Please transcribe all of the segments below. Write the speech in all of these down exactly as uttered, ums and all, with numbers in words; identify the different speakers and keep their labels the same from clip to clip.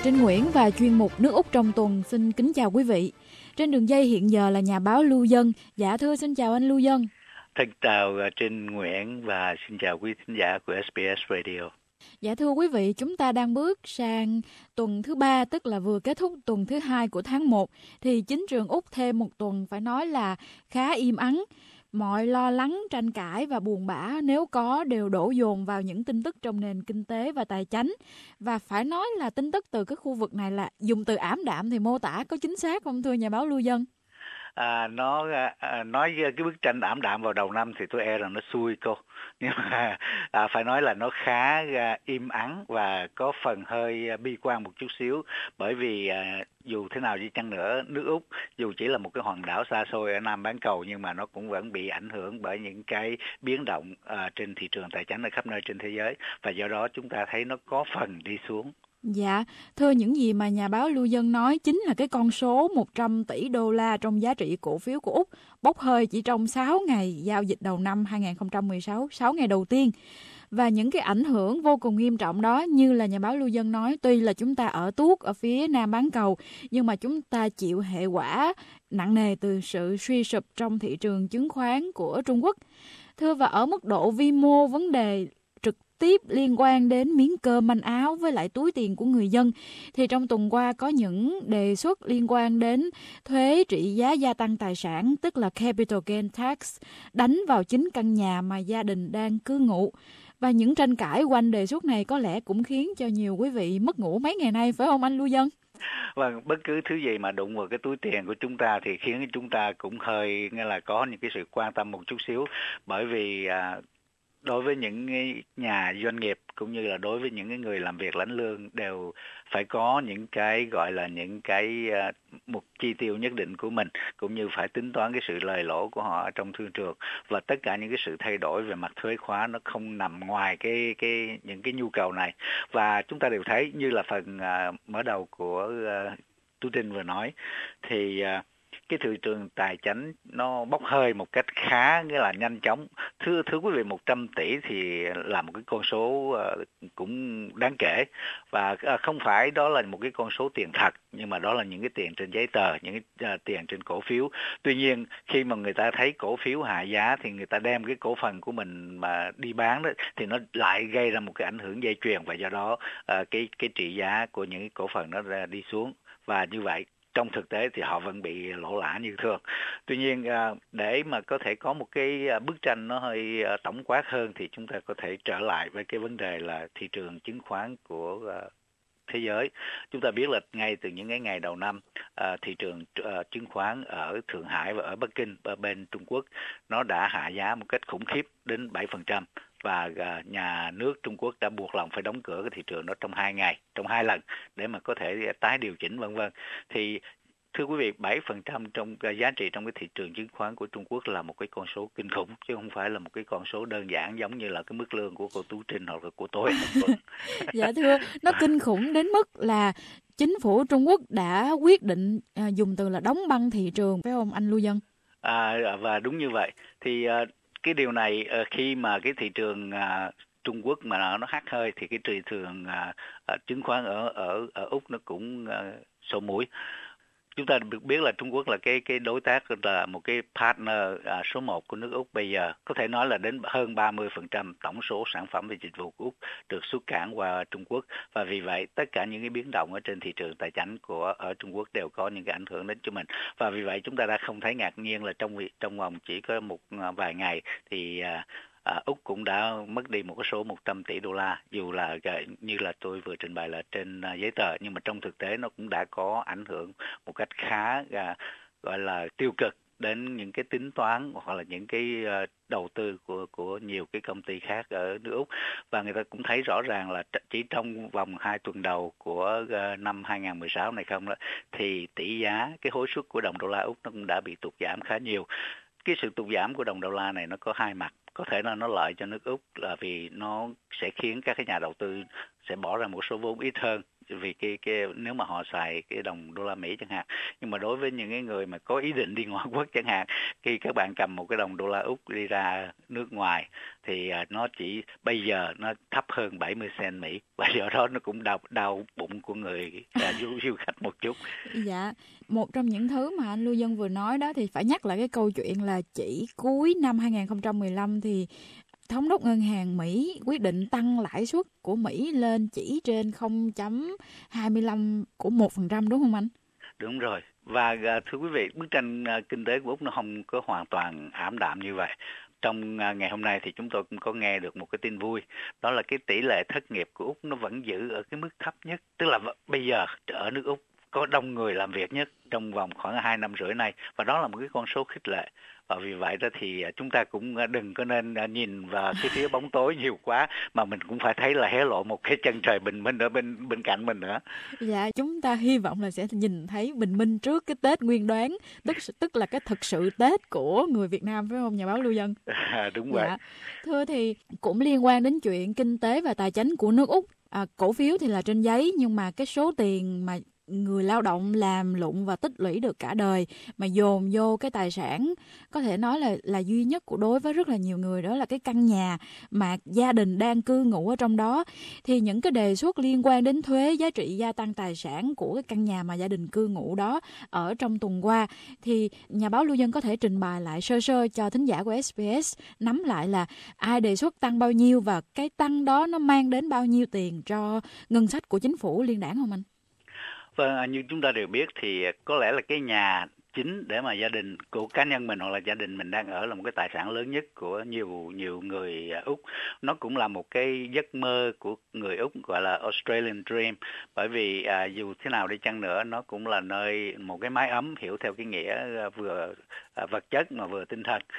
Speaker 1: Trinh Nguyễn và chuyên mục Nước Úc trong tuần xin kính chào quý vị. Trên đường dây hiện giờ là nhà báo Lưu Dân. Dạ thưa xin chào anh Lưu Dân.
Speaker 2: Thân chào Trinh Nguyễn và xin chào quý thính giả của ét bê ét Radio.
Speaker 1: Dạ thưa quý vị, chúng ta đang bước sang tuần thứ ba, tức là vừa kết thúc tuần thứ hai của tháng một, thì chính trường Úc thêm một tuần phải nói là khá im ắng. Mọi lo lắng, tranh cãi và buồn bã nếu có đều đổ dồn vào những tin tức trong nền kinh tế và tài chánh. Và phải nói là tin tức từ cái khu vực này là dùng từ ảm đạm thì mô tả có chính xác không thưa nhà báo Lưu Dân?
Speaker 2: À, nó à, nói cái bức tranh ảm đạm vào đầu năm thì tôi e rằng nó xui cô, nhưng mà à, phải nói là nó khá à, im ắng và có phần hơi à, bi quan một chút xíu, bởi vì à, dù thế nào đi chăng nữa, nước Úc dù chỉ là một cái hòn đảo xa xôi ở Nam bán cầu nhưng mà nó cũng vẫn bị ảnh hưởng bởi những cái biến động à, trên thị trường tài chính ở khắp nơi trên thế giới, và do đó chúng ta thấy nó có phần đi xuống.
Speaker 1: Dạ, thưa, những gì mà nhà báo Lưu Dân nói chính là cái con số một trăm tỷ đô la trong giá trị cổ phiếu của Úc bốc hơi chỉ trong sáu ngày giao dịch đầu năm hai không một sáu, sáu ngày đầu tiên. Và những cái ảnh hưởng vô cùng nghiêm trọng đó, như là nhà báo Lưu Dân nói, tuy là chúng ta ở tuốt ở phía Nam bán cầu, nhưng mà chúng ta chịu hệ quả nặng nề từ sự suy sụp trong thị trường chứng khoán của Trung Quốc. Thưa, và ở mức độ vi mô, vấn đề tiếp liên quan đến miếng cơm manh áo với lại túi tiền của người dân, thì trong tuần qua có những đề xuất liên quan đến thuế trị giá gia tăng tài sản, tức là Capital Gain Tax, đánh vào chính căn nhà mà gia đình đang cư ngụ. Và những tranh cãi quanh đề xuất này có lẽ cũng khiến cho nhiều quý vị mất ngủ mấy ngày nay, phải không anh Lưu Dân?
Speaker 2: Vâng, bất cứ thứ gì mà đụng vào cái túi tiền của chúng ta thì khiến chúng ta cũng hơi nghĩa là có những cái sự quan tâm một chút xíu, bởi vì à, đối với những nhà doanh nghiệp cũng như là đối với những người làm việc lãnh lương đều phải có những cái gọi là những cái uh, một chi tiêu nhất định của mình, cũng như phải tính toán cái sự lời lỗ của họ ở trong thương trường, và tất cả những cái sự thay đổi về mặt thuế khóa nó không nằm ngoài cái cái những cái nhu cầu này. Và chúng ta đều thấy như là phần uh, mở đầu của uh, Tu Trinh vừa nói thì uh, cái thị trường tài chính nó bốc hơi một cách khá nghĩa là nhanh chóng. Thưa thưa quý vị, một trăm tỷ thì là một cái con số uh, cũng đáng kể, và uh, không phải đó là một cái con số tiền thật, nhưng mà đó là những cái tiền trên giấy tờ, những cái uh, tiền trên cổ phiếu. Tuy nhiên khi mà người ta thấy cổ phiếu hạ giá thì người ta đem cái cổ phần của mình mà đi bán đó, thì nó lại gây ra một cái ảnh hưởng dây chuyền, và do đó uh, cái cái trị giá của những cái cổ phần nó đi xuống, và như vậy trong thực tế thì họ vẫn bị lỗ lã như thường. Tuy nhiên để mà có thể có một cái bức tranh nó hơi tổng quát hơn thì chúng ta có thể trở lại với cái vấn đề là thị trường chứng khoán của thế giới. Chúng ta biết là ngay từ những cái ngày đầu năm, thị trường chứng khoán ở Thượng Hải và ở Bắc Kinh, ở bên Trung Quốc, nó đã hạ giá một cách khủng khiếp đến bảy phần trăm. Và nhà nước Trung Quốc đã buộc lòng phải đóng cửa cái thị trường đó trong hai ngày, trong hai lần để mà có thể tái điều chỉnh vân vân. Thì thưa quý vị, bảy phần trăm trong giá trị trong cái thị trường chứng khoán của Trung Quốc là một cái con số kinh khủng, chứ không phải là một cái con số đơn giản giống như là cái mức lương của cô Tú Trinh hoặc là của tôi.
Speaker 1: Dạ thưa, nó kinh khủng đến mức là chính phủ Trung Quốc đã quyết định à, dùng từ là đóng băng thị trường, phải không anh Lưu Dân?
Speaker 2: À, và đúng như vậy. Thì à, cái điều này à, khi mà cái thị trường à, Trung Quốc mà nó, nó hắt hơi thì cái thị trường à, à, chứng khoán ở ở ở Úc nó cũng à, sổ mũi. Chúng ta được biết là Trung Quốc là cái cái đối tác, là một cái partner à, số một của nước Úc bây giờ. Có thể nói là đến hơn ba mươi phần trăm tổng số sản phẩm và dịch vụ của Úc được xuất cảng qua Trung Quốc. Và vì vậy, tất cả những cái biến động ở trên thị trường tài chính của ở Trung Quốc đều có những cái ảnh hưởng đến cho mình. Và vì vậy, chúng ta đã không thấy ngạc nhiên là trong trong vòng chỉ có một vài ngày thì à, À, Úc cũng đã mất đi một cái số một trăm tỷ đô la, dù là như là tôi vừa trình bày là trên uh, giấy tờ, nhưng mà trong thực tế nó cũng đã có ảnh hưởng một cách khá uh, gọi là tiêu cực đến những cái tính toán hoặc là những cái uh, đầu tư của của nhiều cái công ty khác ở nước Úc. Và người ta cũng thấy rõ ràng là chỉ trong vòng hai tuần đầu của uh, năm hai không một sáu này không đó, thì tỷ giá, cái hối suất của đồng đô la Úc nó cũng đã bị tụt giảm khá nhiều. Cái sự tụt giảm của đồng đô la này nó có hai mặt. Có thể là nó lợi cho nước Úc là vì nó sẽ khiến các cái nhà đầu tư sẽ bỏ ra một số vốn ít hơn vì cái cái nếu mà họ xài cái đồng đô la Mỹ chẳng hạn. Nhưng mà đối với những cái người mà có ý định đi ngoại quốc chẳng hạn, khi các bạn cầm một cái đồng đô la Úc đi ra nước ngoài thì nó chỉ bây giờ nó thấp hơn bảy mươi cent Mỹ, và do đó nó cũng đau đau bụng của người à, du, du khách một chút.
Speaker 1: Dạ, một trong những thứ mà anh Lưu Dân vừa nói đó thì phải nhắc lại cái câu chuyện là chỉ cuối năm hai không một lăm thì thống đốc ngân hàng Mỹ quyết định tăng lãi suất của Mỹ lên chỉ trên không phẩy hai mươi lăm của một phần trăm, đúng không anh?
Speaker 2: Đúng rồi. Và thưa quý vị, bức tranh kinh tế của Úc nó không có hoàn toàn ảm đạm như vậy. Trong ngày hôm nay thì chúng tôi cũng có nghe được một cái tin vui, đó là cái tỷ lệ thất nghiệp của Úc nó vẫn giữ ở cái mức thấp nhất. Tức là bây giờ ở nước Úc có đông người làm việc nhất trong vòng khoảng hai năm rưỡi nay, và đó là một cái con số khích lệ. Và vì vậy đó thì chúng ta cũng đừng có nên nhìn vào cái phía bóng tối nhiều quá, mà mình cũng phải thấy là hé lộ một cái chân trời bình minh ở bên bên cạnh mình nữa.
Speaker 1: Dạ, chúng ta hy vọng là sẽ nhìn thấy bình minh trước cái Tết Nguyên Đán, tức tức là cái thực sự Tết của người Việt Nam, phải không nhà báo Lưu Dân?
Speaker 2: À, đúng vậy.
Speaker 1: Dạ. Thưa thì cũng liên quan đến chuyện kinh tế và tài chính của nước Úc. À, cổ phiếu thì là trên giấy, nhưng mà cái số tiền mà người lao động làm lụng và tích lũy được cả đời mà dồn vô cái tài sản có thể nói là là duy nhất của đối với rất là nhiều người, đó là cái căn nhà mà gia đình đang cư ngụ ở trong đó. Thì những cái đề xuất liên quan đến thuế giá trị gia tăng tài sản của cái căn nhà mà gia đình cư ngụ đó ở trong tuần qua, thì nhà báo Lưu Dân có thể trình bày lại sơ sơ cho thính giả của ét bê ét nắm lại là ai đề xuất tăng bao nhiêu và cái tăng đó nó mang đến bao nhiêu tiền cho ngân sách của chính phủ liên đảng không anh?
Speaker 2: Vâng, như chúng ta đều biết thì có lẽ là cái nhà chính để mà gia đình của cá nhân mình hoặc là gia đình mình đang ở là một cái tài sản lớn nhất của nhiều nhiều người Úc. Nó cũng là một cái giấc mơ của người Úc, gọi là Australian Dream, bởi vì à, dù thế nào đi chăng nữa nó cũng là nơi một cái mái ấm, hiểu theo cái nghĩa vừa à, vật chất mà vừa tinh thần.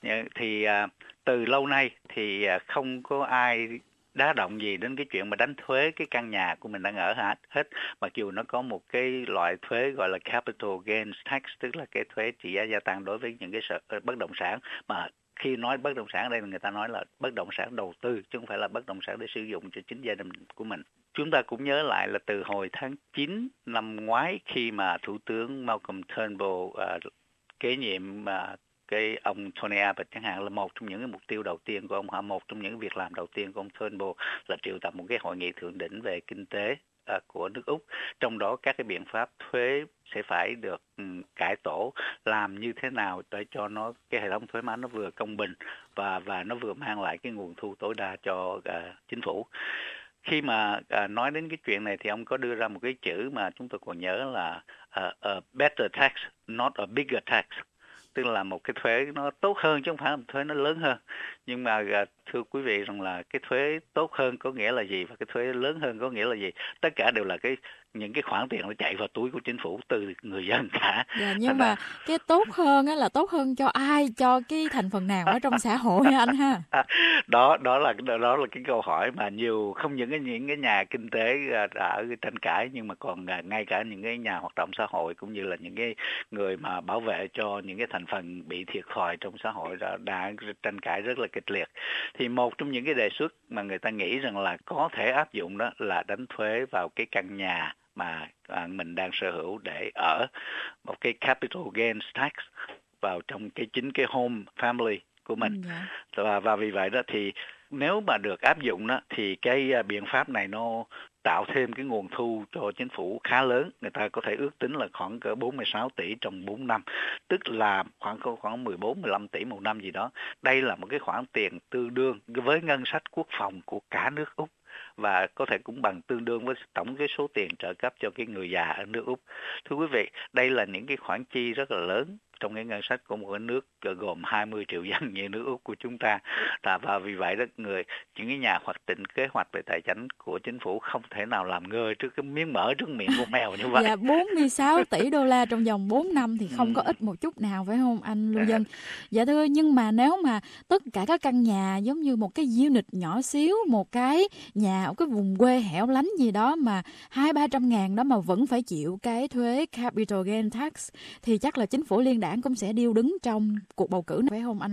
Speaker 2: Thì à, từ lâu nay thì à, không có ai đá động gì đến cái chuyện mà đánh thuế cái căn nhà của mình đang ở hết, hết mặc dù nó có một cái loại thuế gọi là capital gains tax, tức là cái thuế trị giá gia tăng đối với những cái sở, bất động sản. Mà khi nói bất động sản ở đây người ta nói là bất động sản đầu tư, chứ không phải là bất động sản để sử dụng cho chính gia đình của mình. Chúng ta cũng nhớ lại là từ hồi tháng chín năm ngoái, khi mà Thủ tướng Malcolm Turnbull uh, kế nhiệm uh, cái ông Tony Abbott chẳng hạn, là một trong những cái mục tiêu đầu tiên của ông, hoặc một trong những việc làm đầu tiên của ông Turnbull là triệu tập một cái hội nghị thượng đỉnh về kinh tế uh, của nước Úc. Trong đó các cái biện pháp thuế sẽ phải được um, cải tổ, làm như thế nào để cho nó cái hệ thống thuế má nó vừa công bình và và nó vừa mang lại cái nguồn thu tối đa cho uh, chính phủ. Khi mà uh, nói đến cái chuyện này thì ông có đưa ra một cái chữ mà chúng tôi còn nhớ là uh, a better tax, not a bigger tax. Tức là một cái thuế nó tốt hơn chứ không phải là một thuế nó lớn hơn. Nhưng mà thưa quý vị rằng là cái thuế tốt hơn có nghĩa là gì và cái thuế lớn hơn có nghĩa là gì? Tất cả đều là cái những cái khoản tiền nó chạy vào túi của chính phủ từ người dân cả.
Speaker 1: Dạ, nhưng mà cái tốt hơn á là tốt hơn cho ai, cho cái thành phần nào ở trong xã hội hả anh ha?
Speaker 2: Đó đó là đó là cái câu hỏi mà nhiều không những cái những cái nhà kinh tế đã tranh cãi, nhưng mà còn ngay cả những cái nhà hoạt động xã hội cũng như là những cái người mà bảo vệ cho những cái thành phần bị thiệt thòi trong xã hội đã, đã tranh cãi rất là kịch liệt. Thì một trong những cái đề xuất mà người ta nghĩ rằng là có thể áp dụng đó là đánh thuế vào cái căn nhà mà à, mình đang sở hữu để ở, một cái capital gains tax vào trong cái chính cái home family của mình. Yeah. Và, và vì vậy đó thì nếu mà được áp dụng đó thì cái uh, biện pháp này nó tạo thêm cái nguồn thu cho chính phủ khá lớn. Người ta có thể ước tính là khoảng cỡ bốn mươi sáu tỷ trong bốn năm, tức là khoảng khoảng mười bốn mười lăm tỷ một năm gì đó. Đây là một cái khoản tiền tương đương với ngân sách quốc phòng của cả nước Úc, và có thể cũng bằng tương đương với tổng cái số tiền trợ cấp cho cái người già ở nước Úc. Thưa quý vị, đây là những cái khoản chi rất là lớn trong cái ngân sách của một cái nước gồm hai mươi triệu dân như nước Úc của chúng ta. Và vì vậy đó, người những cái nhà hoạch định kế hoạch về tài chính của chính phủ không thể nào làm ngơ trước cái miếng mỡ trước miệng của mèo như vậy.
Speaker 1: Dạ, bốn mươi sáu tỷ đô la trong vòng bốn năm thì không ừ. có ít một chút nào, phải không anh Lưu Dân? Dạ thưa, nhưng mà nếu mà tất cả các căn nhà giống như một cái unit nhỏ xíu, một cái nhà ở cái vùng quê hẻo lánh gì đó mà hai ba trăm ngàn đó mà vẫn phải chịu cái thuế capital gain tax, thì chắc là chính phủ liên đảng cũng sẽ điêu đứng trong cuộc bầu cử này, phải không anh Lưu Dân?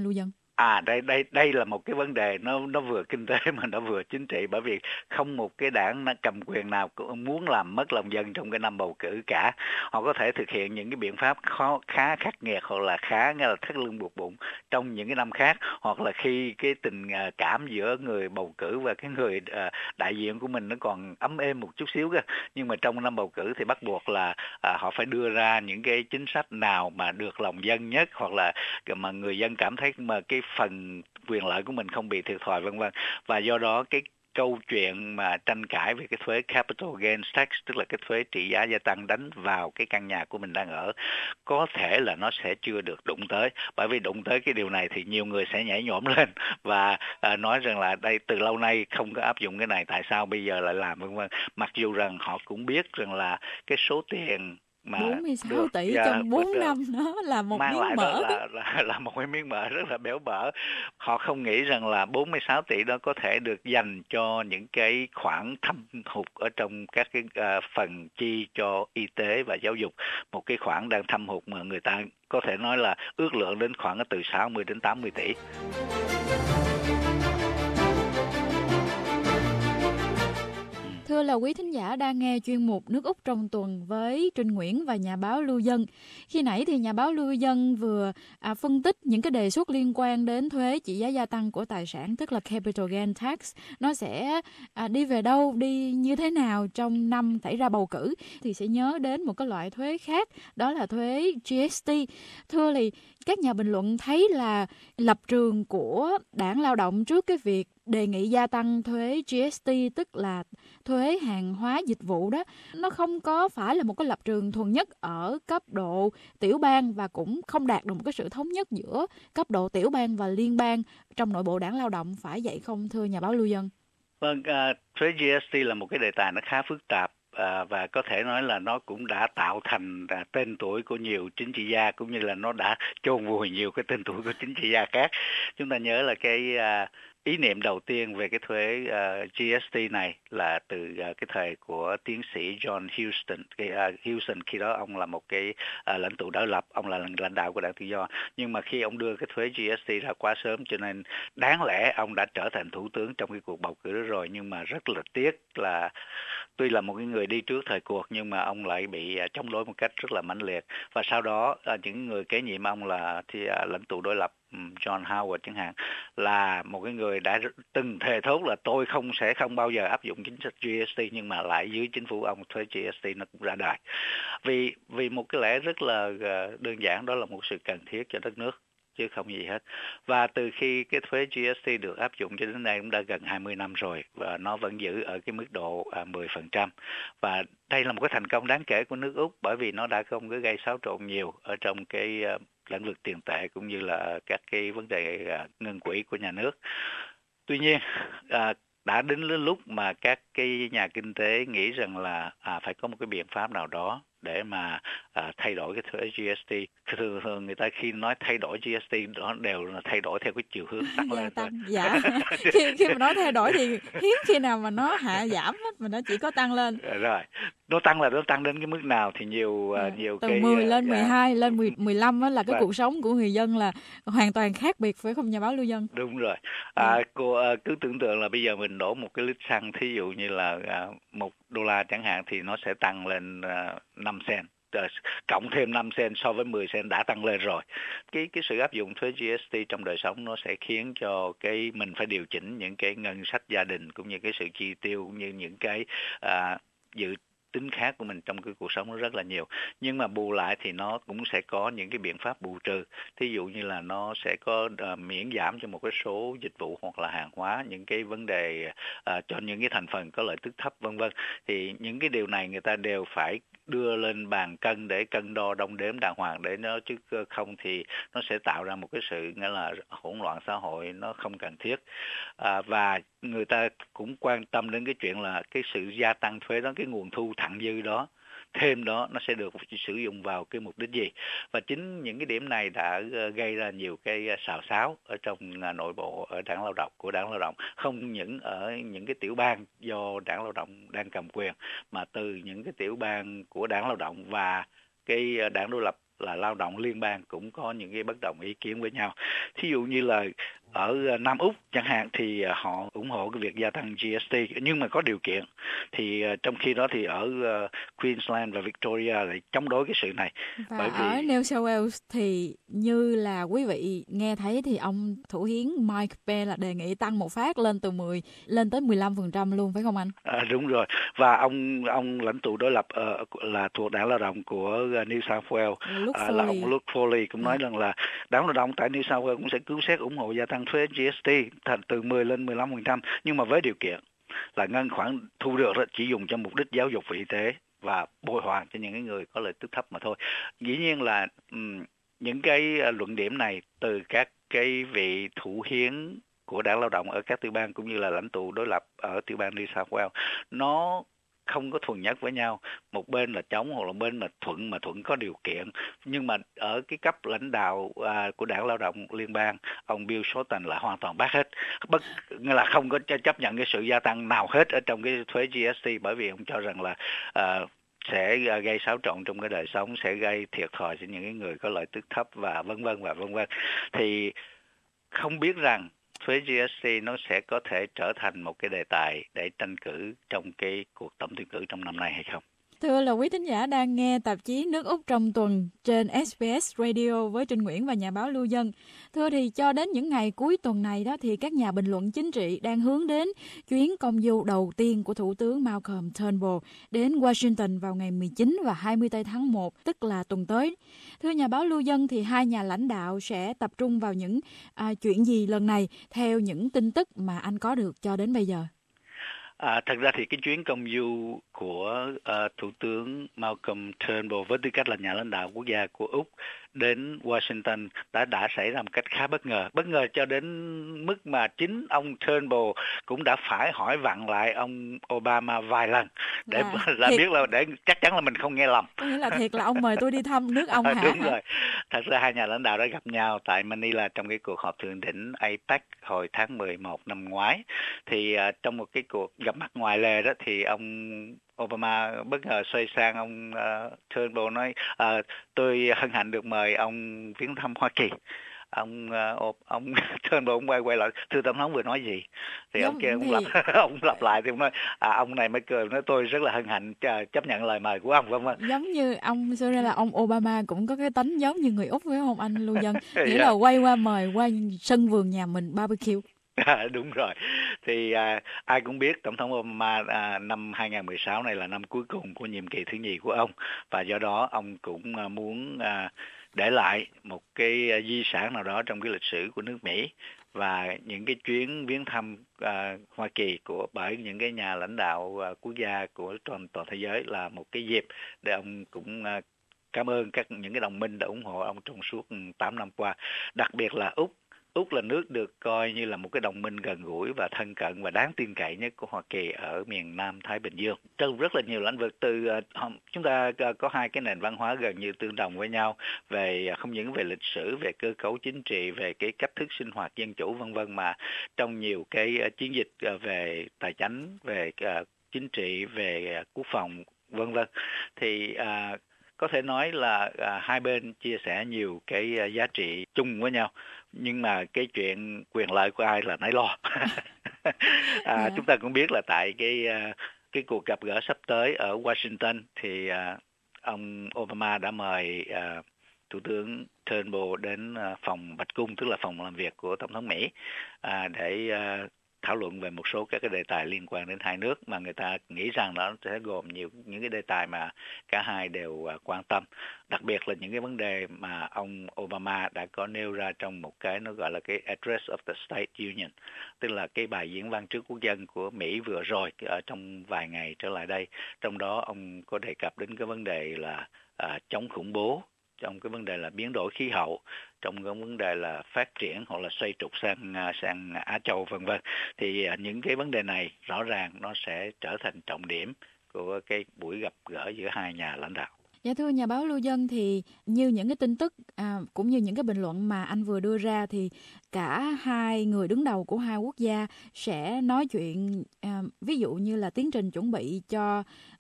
Speaker 2: À, đây đây đây là một cái vấn đề nó nó vừa kinh tế mà nó vừa chính trị, bởi vì không một cái đảng cầm quyền nào cũng muốn làm mất lòng dân trong cái năm bầu cử cả. Họ có thể thực hiện những cái biện pháp khó khá khắc nghiệt hoặc là khá nghe là thắt lưng buộc bụng trong những cái năm khác, hoặc là khi cái tình cảm giữa người bầu cử và cái người uh, đại diện của mình nó còn ấm êm một chút xíu cơ. Nhưng mà trong năm bầu cử thì bắt buộc là uh, họ phải đưa ra những cái chính sách nào mà được lòng dân nhất, hoặc là mà người dân cảm thấy mà cái phần quyền lợi của mình không bị thiệt thòi, vân vân. Và do đó cái câu chuyện mà tranh cãi về cái thuế capital gains tax, tức là cái thuế trị giá gia tăng đánh vào cái căn nhà của mình đang ở, có thể là nó sẽ chưa được đụng tới. Bởi vì đụng tới cái điều này thì nhiều người sẽ nhảy nhổm lên và à, nói rằng là đây từ lâu nay không có áp dụng cái này, tại sao bây giờ lại làm, vân vân. Mặc dù rằng họ cũng biết rằng là cái số tiền mà
Speaker 1: bốn mươi sáu
Speaker 2: được
Speaker 1: tỷ
Speaker 2: và
Speaker 1: trong bốn
Speaker 2: được
Speaker 1: năm đó là một
Speaker 2: mang
Speaker 1: miếng
Speaker 2: lại
Speaker 1: mỡ.
Speaker 2: đó là, là là một cái miếng mỡ rất là béo bở. Họ không nghĩ rằng là bốn mươi sáu tỷ đó có thể được dành cho những cái khoản thâm hụt ở trong các cái uh, phần chi cho y tế và giáo dục, một cái khoản đang thâm hụt mà người ta có thể nói là ước lượng đến khoảng từ sáu mươi đến tám mươi tỷ.
Speaker 1: Thưa là quý thính giả đang nghe chuyên mục Nước Úc trong tuần với Trinh Nguyễn và nhà báo Lưu Dân. Khi nãy thì nhà báo Lưu Dân vừa à, phân tích những cái đề xuất liên quan đến thuế trị giá gia tăng của tài sản, tức là capital gain tax. Nó sẽ à, đi về đâu, đi như thế nào trong năm xảy ra bầu cử, thì sẽ nhớ đến một cái loại thuế khác, đó là thuế giê ét tê. Thưa thì các nhà bình luận thấy là lập trường của Đảng Lao động trước cái việc đề nghị gia tăng thuế giê ét tê, tức là thuế hàng hóa dịch vụ đó, nó không có phải là một cái lập trường thuần nhất ở cấp độ tiểu bang, và cũng không đạt được một cái sự thống nhất giữa cấp độ tiểu bang và liên bang trong nội bộ Đảng Lao động, phải vậy không thưa nhà báo Lưu Dân?
Speaker 2: Vâng, uh, thuế giê ét tê là một cái đề tài nó khá phức tạp. À, và có thể nói là nó cũng đã tạo thành à, tên tuổi của nhiều chính trị gia, cũng như là nó đã chôn vùi nhiều cái tên tuổi của chính trị gia khác. Chúng ta nhớ là cái à, ý niệm đầu tiên về cái thuế uh, giê ét tê này là từ uh, cái thời của tiến sĩ John Huston. Cái, uh, Huston khi đó ông là một cái uh, lãnh tụ đối lập, ông là lãnh đạo của Đảng Tự do. Nhưng mà khi ông đưa cái thuế giê ét tê ra quá sớm, cho nên đáng lẽ ông đã trở thành thủ tướng trong cái cuộc bầu cử đó rồi. Nhưng mà rất là tiếc là tuy là một cái người đi trước thời cuộc, nhưng mà ông lại bị uh, chống đối một cách rất là mãnh liệt. Và sau đó uh, những người kế nhiệm ông là thì uh, lãnh tụ đối lập John Howard chẳng hạn, là một cái người đã từng thề thốt là tôi không sẽ không bao giờ áp dụng chính sách giê ét tê, nhưng mà lại dưới chính phủ ông thuế giê ét tê nó cũng ra đời. Vì vì một cái lẽ rất là đơn giản, đó là một sự cần thiết cho đất nước chứ không gì hết. Và từ khi cái thuế giê ét tê được áp dụng cho đến nay cũng đã gần hai mươi năm rồi, và nó vẫn giữ ở cái mức độ à, mười phần trăm. Và đây là một cái thành công đáng kể của nước Úc, bởi vì nó đã không có gây xáo trộn nhiều ở trong cái uh, lĩnh vực tiền tệ cũng như là các cái vấn đề uh, ngân quỹ của nhà nước. Tuy nhiên, uh, đã đến lúc mà các cái nhà kinh tế nghĩ rằng là à, phải có một cái biện pháp nào đó để mà à, thay đổi cái thuế giê ét tê. Thường thường người ta khi nói thay đổi giê ét tê đó đều là thay đổi theo cái chiều hướng tăng lên thôi.
Speaker 1: Dạ. khi khi mà nói thay đổi thì hiếm khi nào mà nó hạ giảm hết, mà nó chỉ có tăng lên.
Speaker 2: Rồi, nó tăng là nó tăng đến cái mức nào thì nhiều
Speaker 1: à,
Speaker 2: nhiều
Speaker 1: từ
Speaker 2: cái
Speaker 1: mười lên mười hai, lên mười, mười lăm á là cái
Speaker 2: và,
Speaker 1: cuộc sống của người dân là hoàn toàn khác biệt, phải không nhà báo Lưu Dân?
Speaker 2: Đúng rồi. À, ừ. cô à, cứ tưởng tượng là bây giờ mình đổ một cái lít xăng, thí dụ như là à, một đô la chẳng hạn, thì nó sẽ tăng lên à, năm cent. Cộng thêm năm cent so với mười cent đã tăng lên rồi. Cái cái sự áp dụng thuế giê ét tê trong đời sống nó sẽ khiến cho cái mình phải điều chỉnh những cái ngân sách gia đình, cũng như cái sự chi tiêu, cũng như những cái à, dự tính khác của mình trong cái cuộc sống nó rất là nhiều. Nhưng mà bù lại thì nó cũng sẽ có những cái biện pháp bù trừ. Thí dụ như là nó sẽ có uh, miễn giảm cho một cái số dịch vụ hoặc là hàng hóa, những cái vấn đề uh, cho những cái thành phần có lợi tức thấp, vân vân. Thì những cái điều này người ta đều phải đưa lên bàn cân để cân đo đong đếm đàng hoàng, để nó chứ không thì nó sẽ tạo ra một cái sự nghĩa là hỗn loạn xã hội nó không cần thiết. À, và người ta cũng quan tâm đến cái chuyện là cái sự gia tăng thuế đó, cái nguồn thu thặng dư đó thêm đó nó sẽ được sử dụng vào cái mục đích gì. Và chính những cái điểm này đã gây ra nhiều cái xào xáo ở trong nội bộ ở Đảng Lao động của Đảng Lao động, không những ở những cái tiểu bang do Đảng Lao động đang cầm quyền, mà từ những cái tiểu bang của Đảng Lao động và cái đảng đối lập là lao động liên bang cũng có những cái bất đồng ý kiến với nhau. Thí dụ như là ở Nam Úc chẳng hạn thì họ ủng hộ cái việc gia tăng giê ét tê nhưng mà có điều kiện. Thì trong khi đó thì ở Queensland và Victoria lại chống đối cái sự này.
Speaker 1: Và
Speaker 2: bởi vì
Speaker 1: ở New South Wales thì như là quý vị nghe thấy thì ông thủ hiến Mike Pence là đề nghị tăng một phát lên từ mười lên tới mười lăm phần trăm luôn phải không anh?
Speaker 2: À, đúng rồi. Và ông ông lãnh tụ đối lập uh, là thuộc đảng lao động của New South Wales uh, là ông Luke Foley cũng nói rằng là đảng lao động tại New South Wales cũng sẽ cứu xét ủng hộ gia tăng thuế giê ét tê thành từ mười lên mười lăm phần trăm nhưng mà với điều kiện là ngân khoản thu được chỉ dùng cho mục đích giáo dục và y tế và bồi hoàn cho những người có lợi tức thấp mà thôi. Dĩ nhiên là um, những cái luận điểm này từ các cái vị thủ hiến của đảng lao động ở các tiểu bang cũng như là lãnh tụ đối lập ở tiểu bang New South Wales nó không có thuần nhất với nhau, một bên là chống hoặc là bên là thuận, mà thuận có điều kiện. Nhưng mà ở cái cấp lãnh đạo à, của đảng lao động liên bang, ông Bill Shorten là hoàn toàn bác hết, bất nghĩa là không có chấp nhận cái sự gia tăng nào hết ở trong cái thuế giê ét tê, bởi vì ông cho rằng là à, sẽ gây xáo trộn trong cái đời sống, sẽ gây thiệt thòi cho những người có lợi tức thấp và vân vân và vân vân. Thì không biết rằng thuế giê ét tê nó sẽ có thể trở thành một cái đề tài để tranh cử trong cái cuộc tổng tuyển cử trong năm nay hay không?
Speaker 1: Thưa là quý thính giả đang nghe tạp chí Nước Úc trong tuần trên ét bê ét Radio với Trinh Nguyễn và nhà báo Lưu Dân. Thưa thì cho đến những ngày cuối tuần này đó thì các nhà bình luận chính trị đang hướng đến chuyến công du đầu tiên của Thủ tướng Malcolm Turnbull đến Washington vào ngày mười chín và hai mươi tháng một, tức là tuần tới. Thưa nhà báo Lưu Dân, thì hai nhà lãnh đạo sẽ tập trung vào những à, chuyện gì lần này theo những tin tức mà anh có được cho đến bây giờ?
Speaker 2: À, thật ra thì cái chuyến công du của uh, Thủ tướng Malcolm Turnbull với tư cách là nhà lãnh đạo quốc gia của Úc đến Washington đã đã xảy ra một cách khá bất ngờ. Bất ngờ cho đến mức mà chính ông Turnbull cũng đã phải hỏi vặn lại ông Obama vài lần để à, là thiệt... biết là để chắc chắn là mình không nghe lầm.
Speaker 1: Có nghĩa là thiệt là ông mời tôi đi thăm nước ông hả?
Speaker 2: Đúng rồi. Thật ra hai nhà lãnh đạo đã gặp nhau tại Manila trong cái cuộc họp thượng đỉnh a pếch hồi tháng mười một năm ngoái. Thì uh, trong một cái cuộc gặp mặt ngoài lề đó thì ông Obama bất ngờ xoay sang ông uh, Turnbull nói uh, tôi hân hạnh được mời ông viếng thăm Hoa Kỳ. Ông uh, ông Turnbull ông quay quay lại, thưa tổng thống vừa nói gì? Thì giống ông kia ông thì... lặp ông lặp lại thì ông nói à, ông này mới cười nói tôi rất là hân hạnh chấp nhận lời mời của ông, vân vân.
Speaker 1: Giống như ông xưa ra là ông Obama cũng có cái tính giống như người Úc phải không anh Lưu Dân? Nghĩa yeah. là quay qua mời qua sân vườn nhà mình barbecue.
Speaker 2: À, đúng rồi. Thì à, ai cũng biết Tổng thống Obama à, năm hai không một sáu này là năm cuối cùng của nhiệm kỳ thứ nhì của ông, và do đó ông cũng à, muốn à, để lại một cái à, di sản nào đó trong cái lịch sử của nước Mỹ. Và những cái chuyến viếng thăm à, Hoa Kỳ của bởi những cái nhà lãnh đạo à, quốc gia của toàn toàn thế giới là một cái dịp để ông cũng à, cảm ơn các những cái đồng minh đã ủng hộ ông trong suốt tám năm qua, đặc biệt là Úc. Úc là nước được coi như là một cái đồng minh gần gũi và thân cận và đáng tin cậy nhất của Hoa Kỳ ở miền Nam Thái Bình Dương. Trong rất là nhiều lĩnh vực, từ uh, chúng ta có hai cái nền văn hóa gần như tương đồng với nhau, về không những về lịch sử, về cơ cấu chính trị, về cái cách thức sinh hoạt dân chủ vân vân, mà trong nhiều cái uh, chiến dịch uh, về tài chính, về uh, chính trị, về uh, quốc phòng vân vân, thì uh, có thể nói là à, hai bên chia sẻ nhiều cái à, giá trị chung với nhau, nhưng mà cái chuyện quyền lợi của ai là nấy lo. à, yeah. Chúng ta cũng biết là tại cái à, cái cuộc gặp gỡ sắp tới ở Washington thì à, ông Obama đã mời à, Thủ tướng Turnbull đến à, phòng Bạch Cung, tức là phòng làm việc của Tổng thống Mỹ, à, để à, thảo luận về một số các cái đề tài liên quan đến hai nước mà người ta nghĩ rằng nó sẽ gồm nhiều những cái đề tài mà cả hai đều uh, quan tâm, đặc biệt là những cái vấn đề mà ông Obama đã có nêu ra trong một cái nó gọi là cái Address of the State Union, tức là cái bài diễn văn trước quốc dân của Mỹ vừa rồi ở trong vài ngày trở lại đây. Trong đó ông có đề cập đến cái vấn đề là uh, chống khủng bố, trong cái vấn đề là biến đổi khí hậu, trong cái vấn đề là phát triển hoặc là xoay trục sang sang Á Châu vân vân. Thì những cái vấn đề này rõ ràng nó sẽ trở thành trọng điểm của cái buổi gặp gỡ giữa hai nhà lãnh đạo.
Speaker 1: Dạ thưa nhà báo Lưu Dân, thì như những cái tin tức à, cũng như những cái bình luận mà anh vừa đưa ra thì cả hai người đứng đầu của hai quốc gia sẽ nói chuyện à, ví dụ như là tiến trình chuẩn bị cho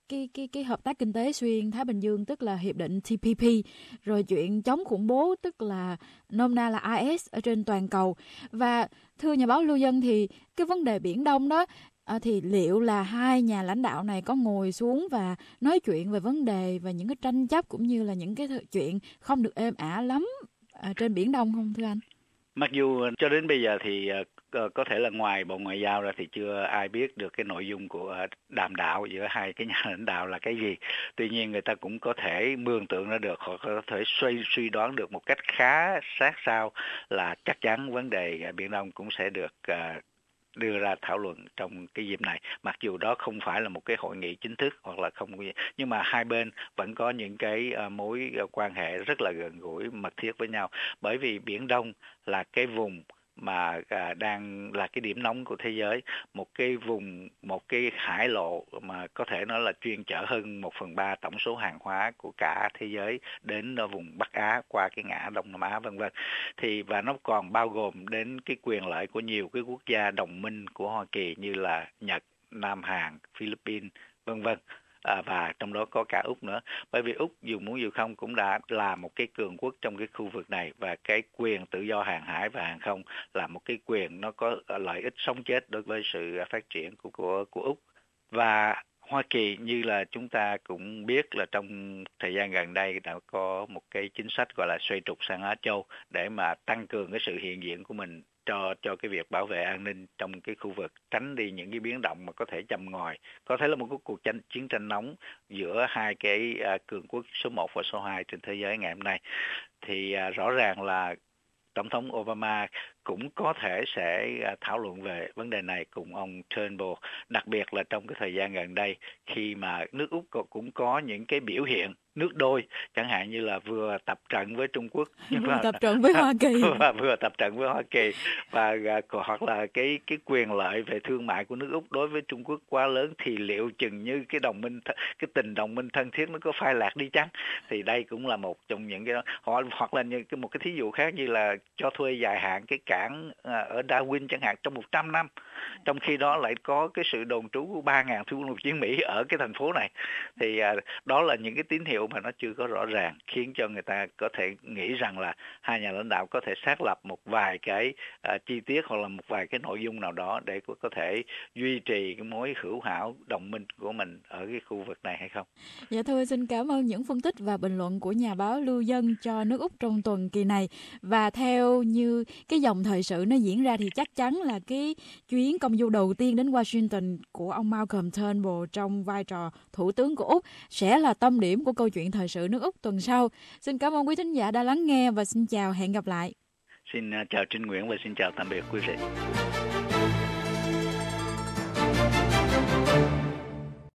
Speaker 1: cái cái cái hợp tác kinh tế xuyên Thái Bình Dương, tức là hiệp định T P P, rồi chuyện chống khủng bố, tức là nôm na là I S ở trên toàn cầu. Và thưa nhà báo Lưu Dân, thì cái vấn đề Biển Đông đó, À, thì liệu là hai nhà lãnh đạo này có ngồi xuống và nói chuyện về vấn đề và những cái tranh chấp cũng như là những cái chuyện không được êm ả lắm à, trên Biển Đông không thưa anh?
Speaker 2: Mặc dù cho đến bây giờ thì uh, có thể là ngoài Bộ Ngoại giao ra thì chưa ai biết được cái nội dung của đàm đạo giữa hai cái nhà lãnh đạo là cái gì. Tuy nhiên người ta cũng có thể mường tượng ra được, hoặc có thể suy, suy đoán được một cách khá sát sao là chắc chắn vấn đề Biển Đông cũng sẽ được uh, đưa ra thảo luận trong cái dịp này, mặc dù đó không phải là một cái hội nghị chính thức hoặc là không, nhưng mà hai bên vẫn có những cái mối quan hệ rất là gần gũi, mật thiết với nhau, bởi vì Biển Đông là cái vùng mà à, đang là cái điểm nóng của thế giới, một cái vùng, một cái hải lộ mà có thể nói là chuyên chở hơn một phần ba tổng số hàng hóa của cả thế giới đến vùng Bắc Á qua cái ngã Đông Nam Á vân vân. Thì và nó còn bao gồm đến cái quyền lợi của nhiều cái quốc gia đồng minh của Hoa Kỳ như là Nhật, Nam Hàn, Philippines vân vân. À, và trong đó có cả Úc nữa, bởi vì Úc dù muốn dù không cũng đã là một cái cường quốc trong cái khu vực này, và cái quyền tự do hàng hải và hàng không là một cái quyền nó có lợi ích sống chết đối với sự phát triển của của của Úc. Và Hoa Kỳ như là chúng ta cũng biết là trong thời gian gần đây đã có một cái chính sách gọi là xoay trục sang Á Châu để mà tăng cường cái sự hiện diện của mình cho cho cái việc bảo vệ an ninh trong cái khu vực, tránh đi những cái biến động mà có thể châm ngòi, có thể là một cái cuộc tranh, chiến tranh nóng giữa hai cái uh, cường quốc số một và số hai trên thế giới ngày hôm nay. Thì uh, rõ ràng là Tổng thống Obama cũng có thể sẽ thảo luận về vấn đề này cùng ông Turnbull, đặc biệt là trong cái thời gian gần đây khi mà nước Úc cũng có những cái biểu hiện nước đôi, chẳng hạn như là vừa tập trận với Trung Quốc, nhưng
Speaker 1: vừa tập trận với Hoa Kỳ
Speaker 2: và vừa tập trận với Hoa Kỳ, và hoặc là cái cái quyền lợi về thương mại của nước Úc đối với Trung Quốc quá lớn, thì liệu chừng như cái đồng minh cái tình đồng minh thân thiết nó có phai lạc đi chăng? Thì đây cũng là một trong những cái đó. Hoặc, hoặc là như một cái thí dụ khác như là cho thuê dài hạn cái cảng ở Darwin chẳng hạn trong một trăm năm, trong khi đó lại có cái sự đồn trú của ba nghìn thủy quân lục chiến Mỹ ở cái thành phố này. Thì à, đó là những cái tín hiệu mà nó chưa có rõ ràng, khiến cho người ta có thể nghĩ rằng là hai nhà lãnh đạo có thể xác lập một vài cái à, chi tiết hoặc là một vài cái nội dung nào đó để có, có thể duy trì cái mối hữu hảo đồng minh của mình ở cái khu vực này hay không.
Speaker 1: Dạ thôi, xin cảm ơn những phân tích và bình luận của nhà báo Lưu Dân cho nước Úc trong tuần kỳ này. Và theo như cái dòng thời sự nó diễn ra thì chắc chắn là cái chuyến công du đầu tiên đến Washington của ông Malcolm Turnbull trong vai trò Thủ tướng của Úc sẽ là tâm điểm của câu chuyện thời sự nước Úc tuần sau. Xin cảm ơn quý thính giả đã lắng nghe và xin chào, hẹn gặp lại.
Speaker 2: Xin chào Trinh Nguyễn và xin chào tạm biệt quý vị.